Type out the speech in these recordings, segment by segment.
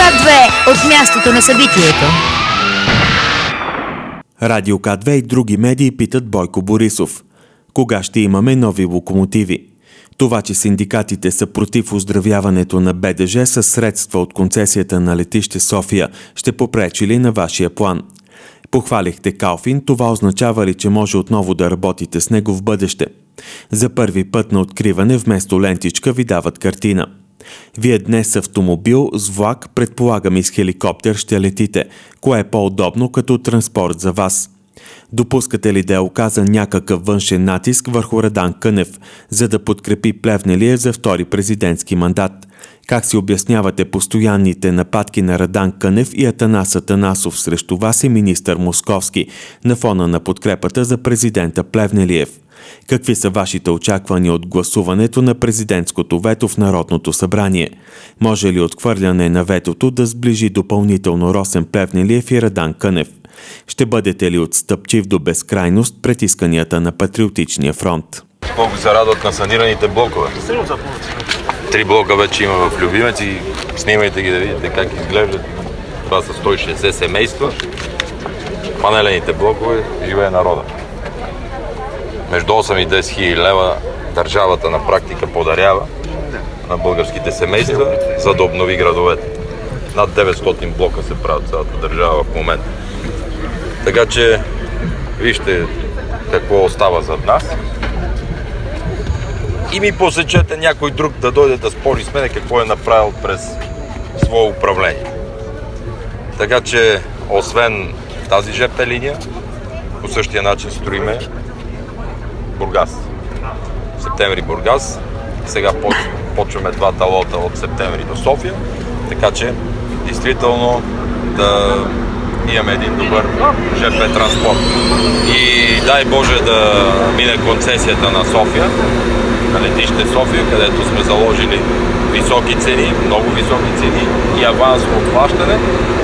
К2 от мястото на събитието. Радио К2 и други медии питат Бойко Борисов. Кога ще имаме нови локомотиви? Това, че синдикатите са против оздравяването на БДЖ с средства от концесията на летище София, ще попречи ли на вашия план? Похвалихте Калфин, това означава ли, че може отново да работите с него в бъдеще? За първи път на откриване вместо лентичка ви дават картина. Вие днес с автомобил, с влак, предполагам и с хеликоптер ще летите. Кое е по-удобно като транспорт за вас? Допускате ли да е оказан някакъв външен натиск върху Радан Кънев, за да подкрепи Плевнелиев за втори президентски мандат? Как си обяснявате постоянните нападки на Радан Кънев и Атанас Атанасов срещу вас и министър Московски на фона на подкрепата за президента Плевнелиев? Какви са вашите очаквания от гласуването на президентското вето в Народното събрание? Може ли отхвърляне на ветото да сближи допълнително Росен Плевнелиев и Радан Кънев? Ще бъдете ли отстъпчив до безкрайност пред исканията на Патриотичния фронт? Колко се радват на санираните блокове. 3 блока вече има в Любимец и снимайте ги да видите как изглеждат. Това са 160 семейства. Панелените блокове живее народа. Между 8 и 10 хиляди лева държавата на практика подарява на българските семейства, за да обнови градовете. Над 900 блока се правят цялата държава в момента. Така че вижте какво остава зад нас и ми посечете някой друг да дойде да спори с мене какво е направил през свое управление. Така че освен тази ЖП линия, по същия начин строиме Бургас. Септември Бургас. Сега почваме 2 лота от Септември до София. Така че действително да имаме един добър ЖП транспорт. И дай Боже да мине концесията на София, на летище София, където сме заложили високи цени, много високи цени и авансово плащане.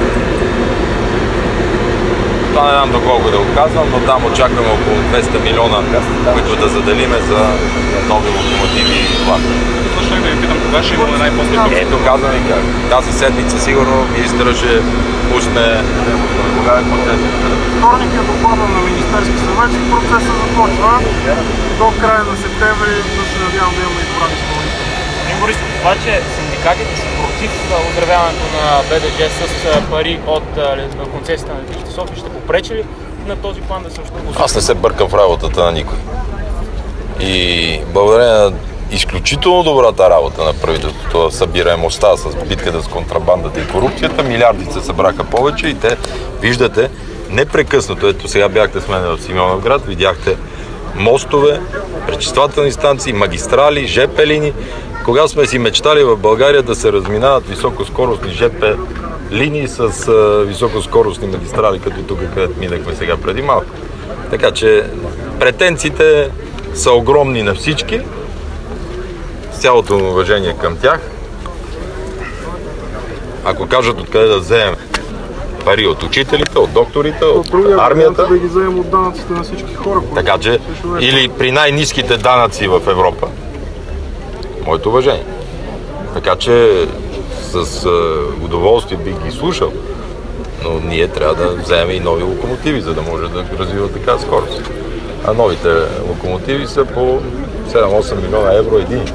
Това не знам доколко да го казвам, но там очакваме около 200 милиона, които да заделиме за нови локомотиви и влак. Защо да ви питам, кога ще има най-после? Ето казвам ви как. Тази седмица сигурно министъра ще пусне кога е концесията. Вторник е доклада на Министерски съвет и процесът започва до края на септември, да се надявам да имаме избран изпълнител. Борисов, това, че синдикатите са против оздравяването на БДЖ с пари от концесията на летище София, ще попречи ли на този план да се осъществи? Аз не се бъркам в работата на никой. И благодарение на изключително добрата работа на правителството, събираемостта с битката с контрабандата и корупцията, милиарди се събраха повече и те, виждате, непрекъснато, ето сега бяхте с мен в Симеоновград, видяхте мостове, пречиствателни станции, магистрали, ЖП линии. Кога сме си мечтали в България да се разминават високоскоростни ЖП линии с високоскоростни магистрали, като тук, където минахме сега преди малко. Така че претенциите са огромни на всички, с цялото уважение към тях. Ако кажат откъде да вземем пари от учителите, от докторите, от армията. Да ги вземем от данъците на всички хора. Така че, или при най-ниските данъци в Европа. Моето уважение. Така че с удоволствие бих ги слушал, но ние трябва да вземем и нови локомотиви, за да може да развиват така скорост. А новите локомотиви са по 7-8 милиона евро един.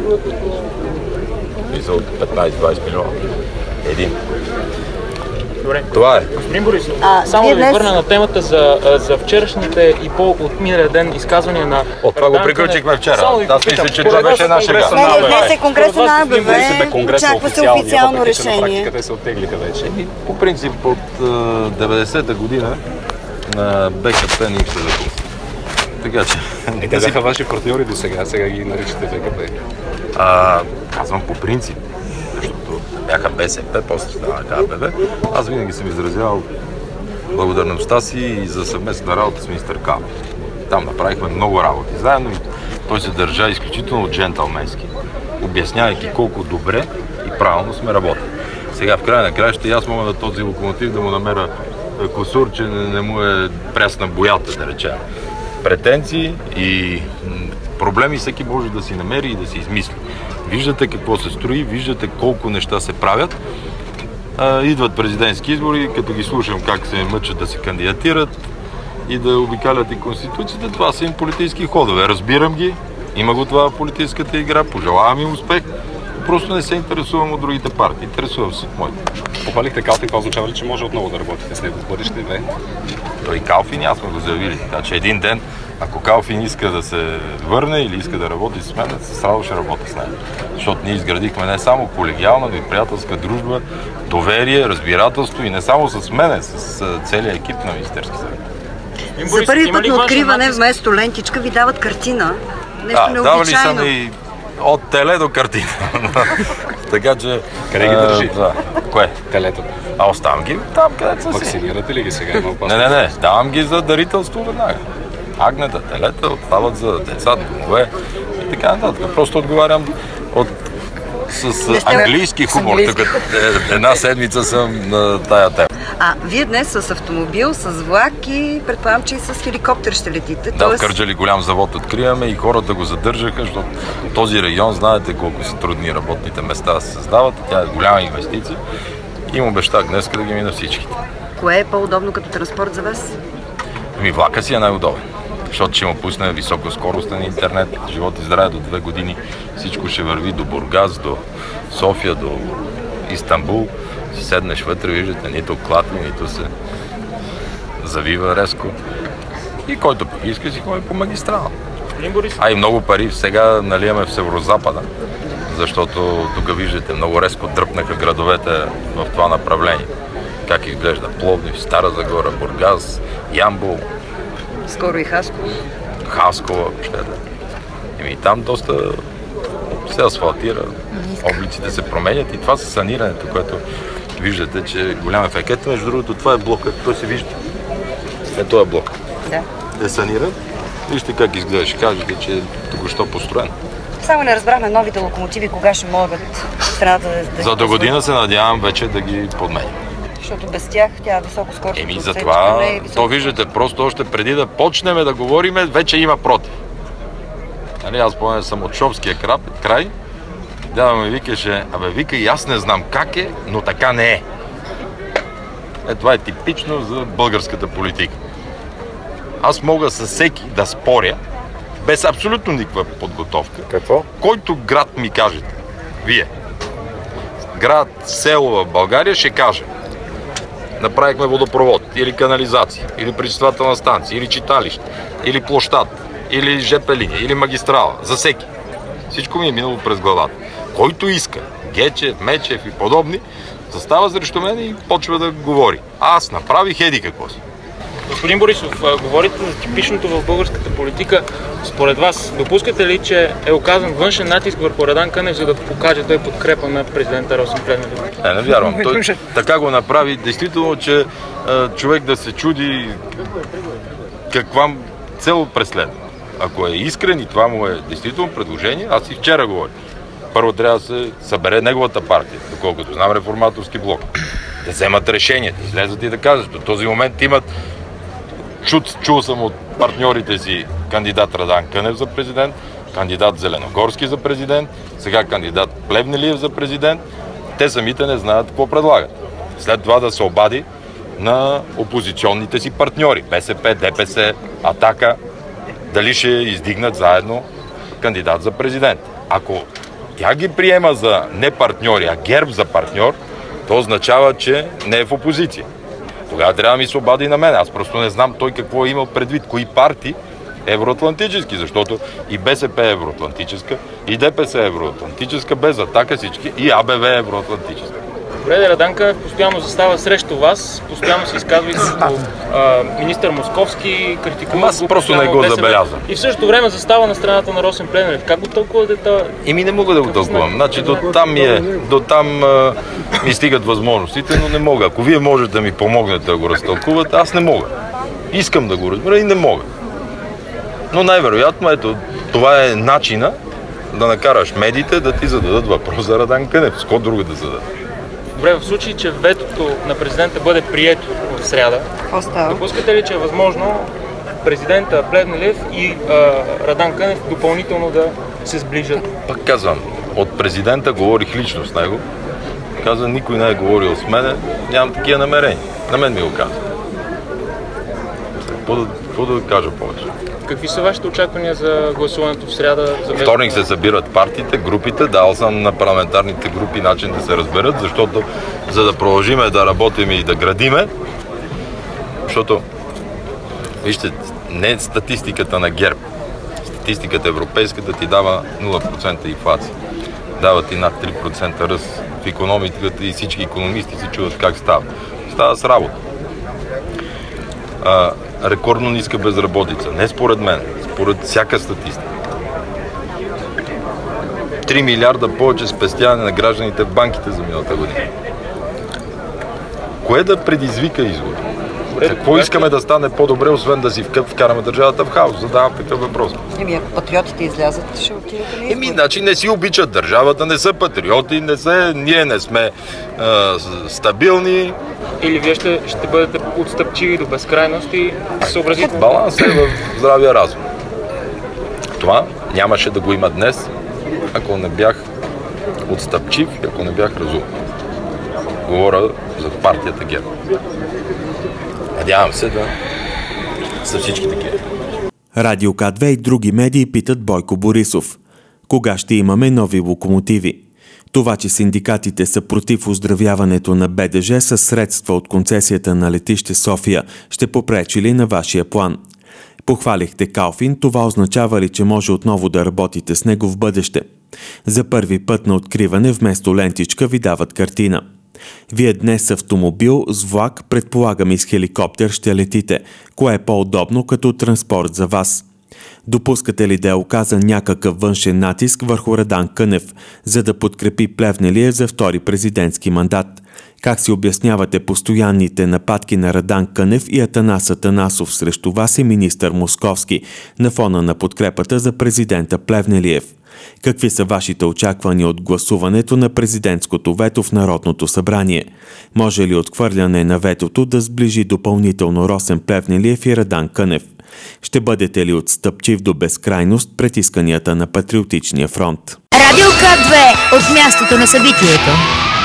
И са от 15-20 милиона един. Добре. Това е. Господин Борисов, само да ви върна на темата за вчерашните и от миналия ден изказвания на... От това го приключихме вчера. Аз мисля, че това беше наша шега. Не, днес е конгреса на АБВ, очаква се официално решение. Къде се оттеглиха вече? По принцип от 90-та година на БКП не ще запусне. Така че... Те бяха ваши партньори до сега ги наричате БКП. Казвам по принцип, защото бяха БСП, после станаха АБВ. Аз винаги съм изразявал благодарността си и за съвместна работа с министър Калфин. Там направихме много работи заедно и той се държа изключително джентълменски, обяснявайки колко добре и правилно сме работили. Сега в края на краищата и аз мога на този локомотив да му намеря кусур, че не му е пресна боята, да речем. Претенции и проблеми всеки може да си намери и да си измисли. Виждате какво се строи, виждате колко неща се правят Идват президентски избори, като ги слушам как се мъчат да се кандидатират и да обикалят и Конституцията, това са им политически ходове. Разбирам ги, има го това в политическата игра, пожелавам им успех. Просто не се интересувам от другите партии, интересувам се от моите. Похвалихте Калфин, това означава ли, че може отново да работите с него в бъдеще? Той Калфин, аз сме го заявили. Така че един ден, ако Калфин иска да се върне или иска да работи с мен, с радост ще работя с него. Защото ние изградихме не само колегиална, но и приятелска дружба, доверие, разбирателство и не само с мене, с целия екип на Министерски съвет. За първи път на откриване вместо лентичка ви дават картина. Нещо необичайно. Давали са ми от теле до картина. Така че... Къде ги държи? Да. Кое? Телето. Оставам ги там, където са си. Вакцинирате ли ги сега? Не. Давам ги за дарителство веднага. Агнета, телета отстават за деца, домове и така нататък. Просто отговарям с английски хумор. Тук една седмица съм на тая тема. Вие днес с автомобил, с влак и предполагам, че и с хеликоптер ще летите. Да, в Кърджали голям завод откриваме и хората го задържаха, защото този регион, знаете колко са трудни работните места се създават. Тя е голяма инвестиция и им обещах днес да ги мина всичките. Кое е по-удобно като транспорт за вас? Влака си е най-удобен, защото ще му пусне високоскоростен интернет, живот и здраве до 2 години. Всичко ще върви до Бургас, до София, до Истанбул. Си седнеш вътре, виждате, нито клатви, нито се завива резко. И който иска си ходи по магистрала. И много пари сега наливаме в Северозапада, защото тук виждате, много резко дръпнаха градовете в това направление. Как изглежда Пловдив, Стара Загора, Бургас, Ямбол. Скоро и Хасково. Хасково, и там доста се асфалтира, облиците се променят и това са санирането, което виждате, че е голям ефект. Ето, между другото, това е блокът, той се вижда. Ето е блок. Да. Е саниран. Вижте как изглежда, ще кажете, че е току-що построен. Само не разбрахме новите локомотиви, кога ще могат страната да... За до година се надявам вече да ги подменим. Защото без тях тя високо скорост. За това, то виждате, просто още преди да почнем да говориме, вече има против. Аз помня, съм от Шопския край. Дядо ми викаше, вика и аз не знам как е, но така не е. Това е типично за българската политика. Аз мога със всеки да споря, без абсолютно никаква подготовка. Какво? Който град ми кажете, вие, град, село в България, ще каже. Направихме водопровод, или канализация, или пречиствателна станция, или читалище, или площад, или ЖП линия, или магистрала. За всеки. Всичко ми е минало през главата. Който иска, Гечев, Мечев и подобни, застава срещу мен и почва да говори. Аз направих еди какво си. Господин Борисов, говорите за типичното в българската политика. Според вас, допускате ли, че е оказан външен натиск върху Радан Кънев, за да покаже той подкрепа на президента Росен Плевнелиев? Не вярвам. Той така го направи. Действително, че човек да се чуди каква цел преследва. Ако е искрен и това му е действително предложение, аз и вчера говорих. Първо трябва да се събере неговата партия, доколкото знам Реформаторски блок. Да вземат решение, да излезат и да кажат. До този момент имат чул съм от партньорите си кандидат Радан Кънев за президент, кандидат Зеленогорски за президент, сега кандидат Плевнелиев за президент. Те самите не знаят какво предлагат. След това да се обади на опозиционните си партньори, БСП, ДПС, Атака, дали ще издигнат заедно кандидат за президент. Ако тя ги приема за не партньори, а ГЕРБ за партньор, то означава, че не е в опозиция. Тогава трябва да ми се обади на мен. Аз просто не знам той какво е имал предвид, кои партии евроатлантически, защото и БСП е евроатлантическа, и ДПС е евроатлантическа, без Атака всички, и АБВ е евроатлантическа. Добре, Радан Кънев постоянно застава срещу вас, постоянно се изказва и като министър Московски, критикува. Аз просто не го забелязвам. И в същото време застава на страната на Росен Плевнелиев. Как го тълкувате това? Не мога да го тълкувам. Значи до там ми стигат възможностите, но не мога. Ако вие можете да ми помогнете да го разтълкувате, аз не мога. Искам да го разбера и не мога. Но най-вероятно, ето, това е начина да накараш медиите да ти зададат въпрос за Радан Кънев. С кой друга да зададат? Добре, в случай, че ветото на президента бъде прието в сряда, допускате ли, че е възможно президента Плевнелиев и Радан Кънев допълнително да се сближат? Пак казвам, от президента говорих лично с него, Каза, никой не е говорил с мене, нямам такива намерения. На мен ми го каза. Какво да кажа повече? Какви са вашите очаквания за гласуването в сряда? Вторник се събират партиите, групите. Дал съм на парламентарните групи начин да се разберат, защото за да продължиме да работим и да градиме, защото, вижте, не е статистиката на ГЕРБ. Статистиката европейската ти дава 0% инфлация. Дава ти над 3% ръст в икономиката и всички икономисти се чуват как става. Става с работа. Рекордно ниска безработица. Не според мен, според всяка статистика. 3 милиарда повече спестяване на гражданите в банките за миналата година. Кое да предизвика извод? Какво искаме да стане по-добре, освен да си вкараме държавата в хаос? Задавам такъв въпрос. Ако патриотите излязат, ще отидете ли избори? Значи не си обичат държавата, не са патриоти, ние не сме стабилни. Или вие ще бъдете отстъпчиви до безкрайност и съобразителни? Баланс е в здравия разум. Това нямаше да го има днес, ако не бях отстъпчив и ако не бях разумен. Говоря за партията ГЕРБ. Надявам се да са всички такива. Радио К2 и други медии питат Бойко Борисов. Кога ще имаме нови локомотиви? Това, че синдикатите са против оздравяването на БДЖ със средства от концесията на летище София, ще попречи ли на вашия план? Похвалихте Калфин, това означава ли, че може отново да работите с него в бъдеще? За първи път на откриване вместо лентичка ви дават картина. Вие днес с автомобил, с влак, предполагам и с хеликоптер ще летите. Кое е по-удобно като транспорт за вас? Допускате ли да е оказан някакъв външен натиск върху Радан Кънев, за да подкрепи Плевнелиев за втори президентски мандат? Как си обяснявате постоянните нападки на Радан Кънев и Атанас Атанасов срещу вас и министър Московски на фона на подкрепата за президента Плевнелиев? Какви са вашите очаквания от гласуването на президентското вето в Народното събрание? Може ли отхвърляне на ветото да сближи допълнително Росен Плевнелиев и Радан Кънев? Ще бъдете ли отстъпчив до безкрайност пред исканията на Патриотичния фронт? Радио К2 от мястото на събитието.